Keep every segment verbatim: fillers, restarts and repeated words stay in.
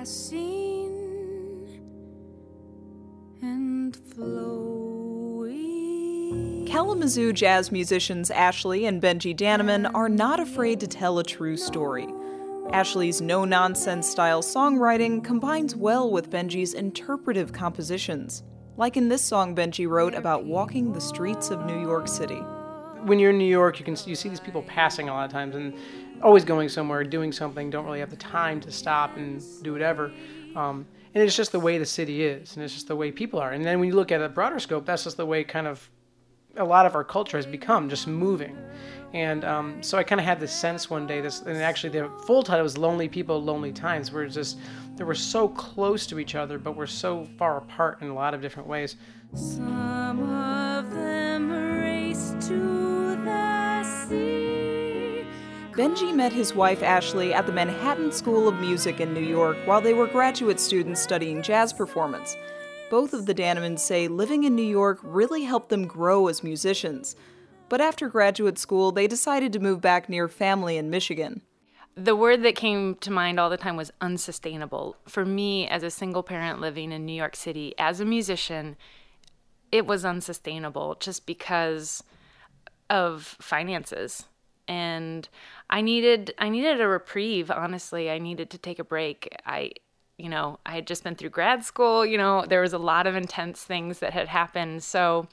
passing and flowing. Kalamazoo jazz musicians Ashley and Benji Daneman are not afraid to tell a true story. Ashley's no-nonsense style songwriting combines well with Benji's interpretive compositions, like in this song Benji wrote about walking the streets of New York City. When you're in New York, you can you see these people passing a lot of times and always going somewhere, doing something, don't really have the time to stop and do whatever. Um, and it's just the way the city is, and it's just the way people are. And then when you look at a broader scope, that's just the way kind of a lot of our culture has become, just moving. And um, so I kind of had this sense one day, this, and actually the full title was Lonely People, Lonely Times, where it's just, they were so close to each other, but we're so far apart in a lot of different ways. Some of them race to the sea. Benji met his wife Ashley at the Manhattan School of Music in New York while they were graduate students studying jazz performance. Both of the Danemans say living in New York really helped them grow as musicians. But after graduate school, they decided to move back near family in Michigan. The word that came to mind all the time was unsustainable. For me, as a single parent living in New York City, as a musician, it was unsustainable just because of finances. And I needed I needed a reprieve, honestly. I needed to take a break. I, you know, I had just been through grad school. You know, there was a lot of intense things that had happened. So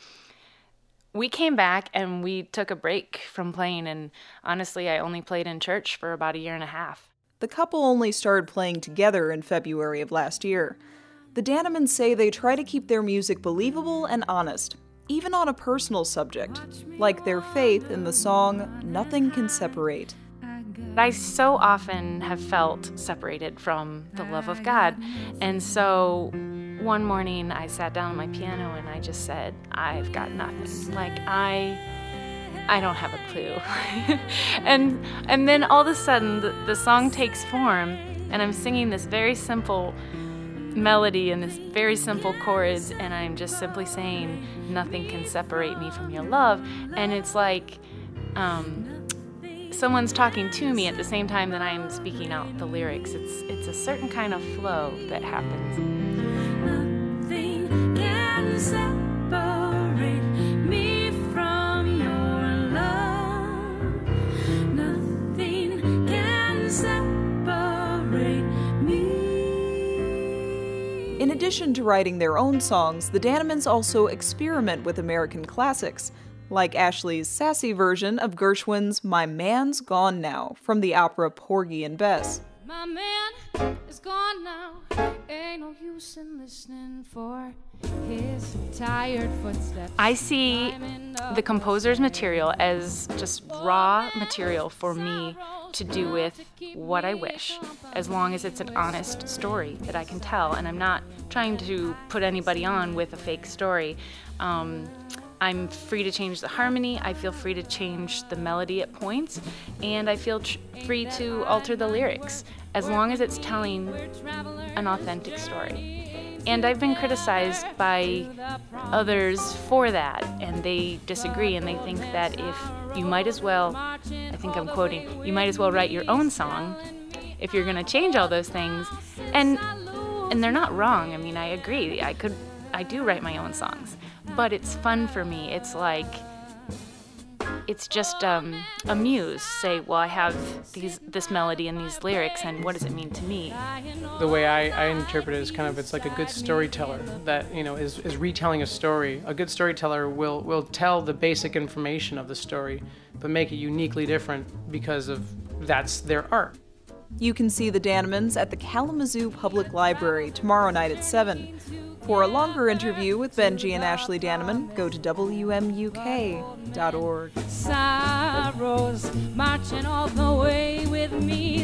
we came back and we took a break from playing. And honestly, I only played in church for about a year and a half. The couple only started playing together in February of last year. The Danemans say they try to keep their music believable and honest, even on a personal subject, like their faith in the song Nothing Can Separate. I so often have felt separated from the love of God. And so one morning I sat down at my piano and I just said, I've got nothing. Like, I I don't have a clue. and and then all of a sudden the, the song takes form and I'm singing this very simple melody and this very simple chords, and I'm just simply saying, nothing can separate me from your love. And it's like um, someone's talking to me at the same time that I'm speaking out the lyrics. It's it's a certain kind of flow that happens. Nothing can separate me from your love. Nothing can separate me. In addition to writing their own songs, the Danemans also experiment with American classics, like Ashley's sassy version of Gershwin's My Man's Gone Now from the opera Porgy and Bess. My man is gone now. Ain't no use in listening for his tired footsteps. I see the composer's material as just raw material for me to do with what I wish, as long as it's an honest story that I can tell, and I'm not trying to put anybody on with a fake story. Um, I'm free to change the harmony, I feel free to change the melody at points, and I feel tr- free to alter the lyrics, as long as it's telling an authentic story. And I've been criticized by others for that, and they disagree, and they think that if you might as well, I think I'm quoting, you might as well write your own song if you're gonna change all those things. And and they're not wrong. I mean, I agree. I could, I do write my own songs, but it's fun for me. It's like, it's just um, a muse. Say, well, I have these this melody and these lyrics, and what does it mean to me? The way I, I interpret it is kind of, it's like a good storyteller that, you know, is, is retelling a story. A good storyteller will, will tell the basic information of the story, but make it uniquely different because of that's their art. You can see the Danemans at the Kalamazoo Public Library tomorrow night at seven. For a longer interview with Benji and Ashley Daneman, go to W M U K dot org. Sorrows marching all the way with me.